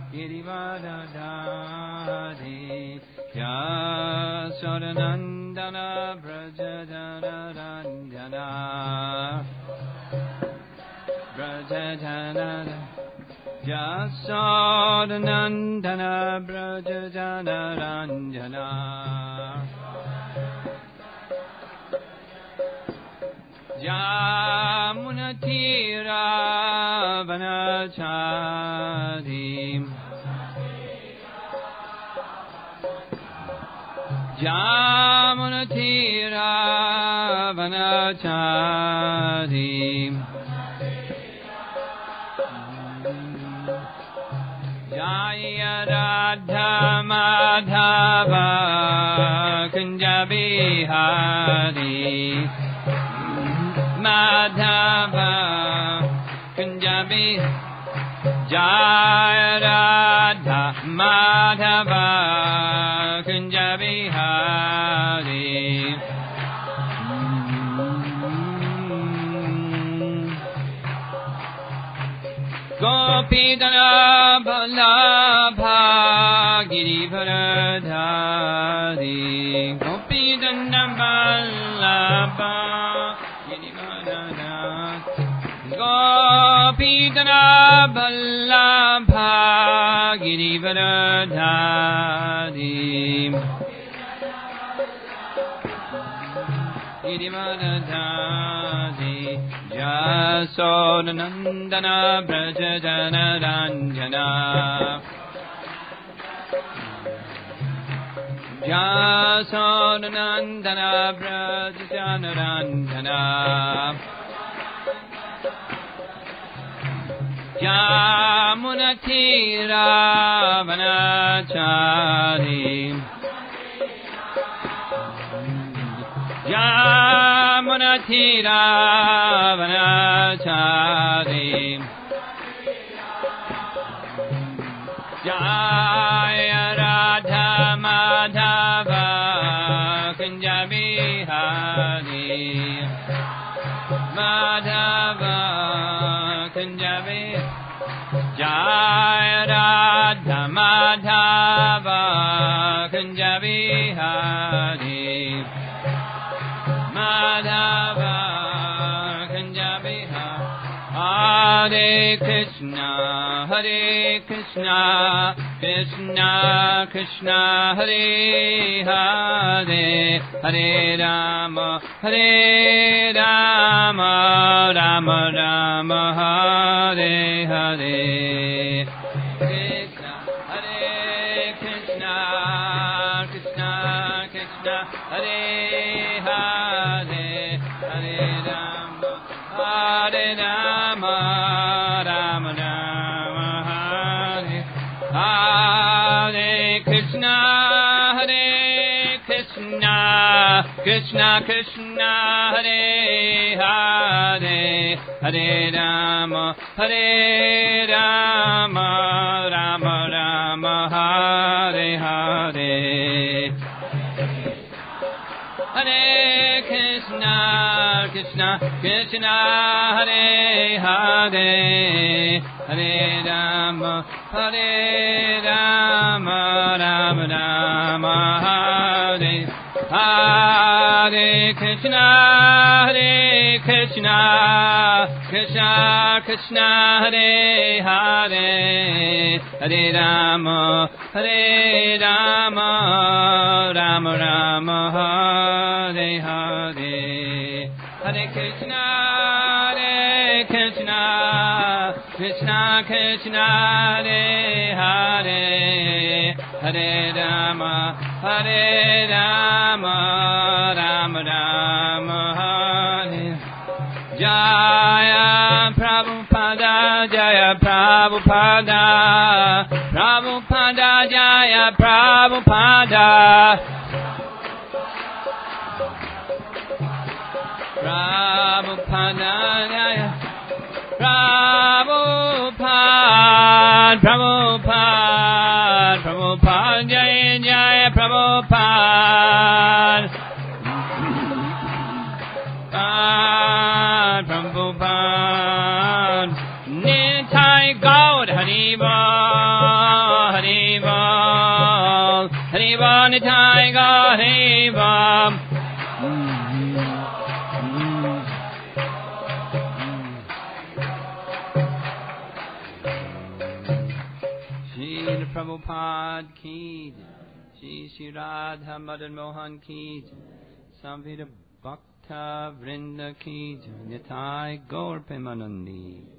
Girivardhari Yasodanandana Brajadanaranjana Yasodanandana Brajadanaranjana Yamunatira Vanachadi Yamunatira Vanachadi Jaya Radha Madhava Kunjabihari Madhava Kunjabi Jaya Radha Madhava Kunjabihari Gopidana Vallabha Girivardhari Gopidana Vallabha Gopidana Vallabha Girivardhari Girivardhari Yasodanandana Brajadanaranjana Yasodanandana Brajadanaranjana Yamunatira Vanachari Yamunatira Vanachari Jaya Radha Madhava Kunjabihari Madhava Kunjabihari Jaya Radha Madhava Kunjabihari Madhava Kunjabihari Hare Krishna Hare Krishna Krishna Krishna Hare Hare Hare Rama Hare Rama Rama Rama Hare Hare Krishna Hare Krishna Krishna Krishna Hare Hare Hare Rama Hare Rama Rama Rama Hare Hare Krishna Hare Krishna Krishna Krishna Hare Hare Hare Rama Rama Rama Hare Hare Hare Krishna Krishna Krishna Hare Hare Hare Rama Rama Rama Hare Hare Krishna Krishna Krishna Krishna Hare Hare Hare Rama Rama Rama Hare Hare Hare Krishna Krishna Krishna Hare Hare Hare Rama Rama Rama Hare Jaya Prabhupada Jaya Prabhupada Prabhupada Jaya Prabhupada Prabhupada Jaya Prabhupada Prabhupada Jaya Jaya Prabhupada Prabhupada Nitai Gaur Haribo Hariva Nitai Gaur Hariva. Srila Prabhupada ki Jai, Shri Radha Madan Mohan ki Jai, Samvita Bhakta Vrinda ki Jai, Nitai Gaur Premanandi.